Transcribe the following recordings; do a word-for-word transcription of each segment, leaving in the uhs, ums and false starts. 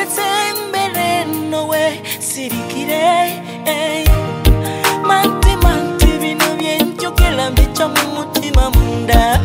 sembere nowe sirikire manti manti bino byenjogera mbica mu mutima munda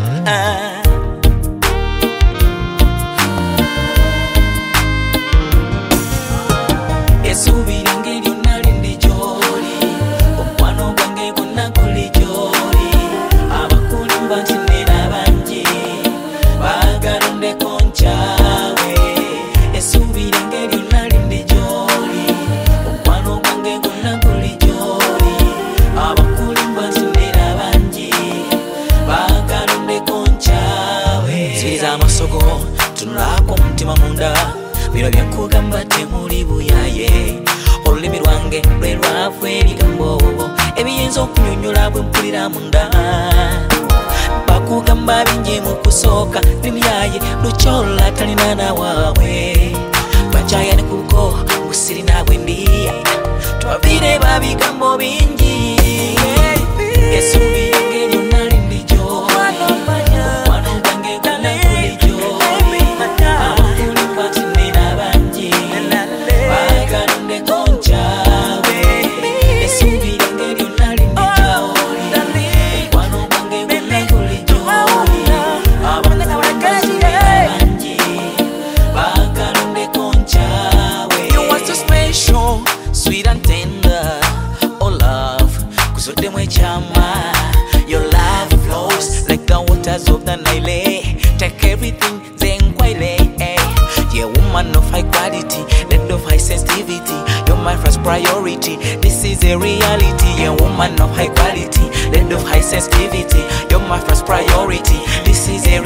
esubira engeri onalindi gy'oli omukwano gwange gonna guli gy'oli abakulimba nti nera bangi baagala ondeko nkyawe esubira engeri onalindi gy'oli omukwano gwange gonna guli gy'oli abakulimba nti nera bangi baagala ondeko nkyawe siza amasogo tunulako omutima munda bino byenkugamba temuli buyaye olulimi lwange lwe lwavu ebigambo ebiyinza okunyonyola bwe mpulira munda bakugamba bingi mu kusooka nimyaye lukyola talina nawaabwe bacaya ne kuko busirina bwe ndiya twabire babigambo bingi esubira engeri onalindi gyo wano gwange gonna guli gyo abakulimba tinina bangi baagala ondeko nkyawe esubira engeri onalindi gy'oli omukwano gwange gonna guli gy'oli abakulimba tinina bangi baagala ondeko nkyawe. You are so special, sweet and tender, oh love kuzoddemu ekyama. Your love flows like the waters of the Nile. Take everything, then quite yeah, woman of high quality, lady of high sensitivity. You're my first priority. This is a reality. Yeah, woman of high quality, lady of high sensitivity. You're my first priority. This is a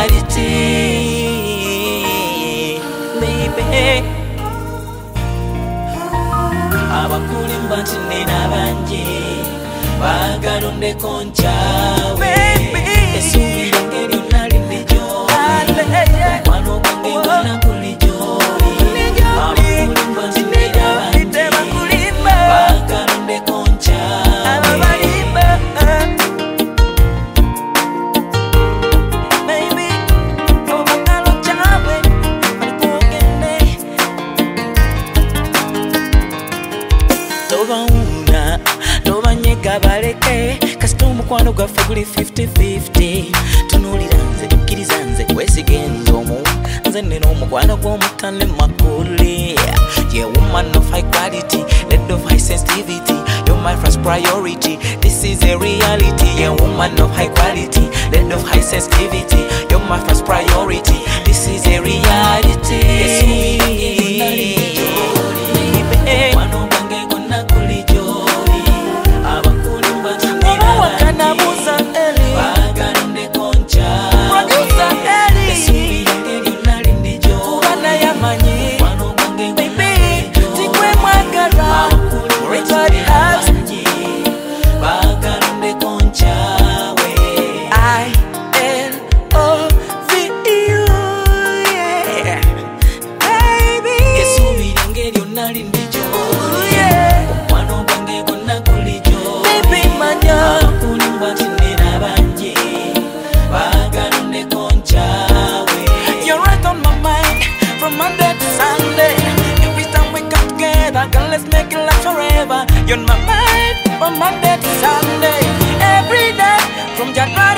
reality, baby. Abakulimba nti nina bangi baagala ondeko nkyawe esubira engeri onalindi gy'oli omukwano gwange gonna guli gy'oli abakulimba nti nina bangi baagala ondeko nkyawe tobawuuna tobanyega baleke kasita omukwano gwaffe guli fifty fifty tunuulira nze kkiriza nze kwesiga enzomu nze nina omukwano gw'omutane makuli. Yeah, woman of high quality, lady of high sensitivity. You're my first priority. This is a reality. Yeah, woman of high quality, lady of high sensitivity. You're my first priority. This is a reality. You're right on my mind from Monday to Sunday. Every time we come together, girl, let's make it last forever. You're on my mind from Monday to Sunday. Every day from January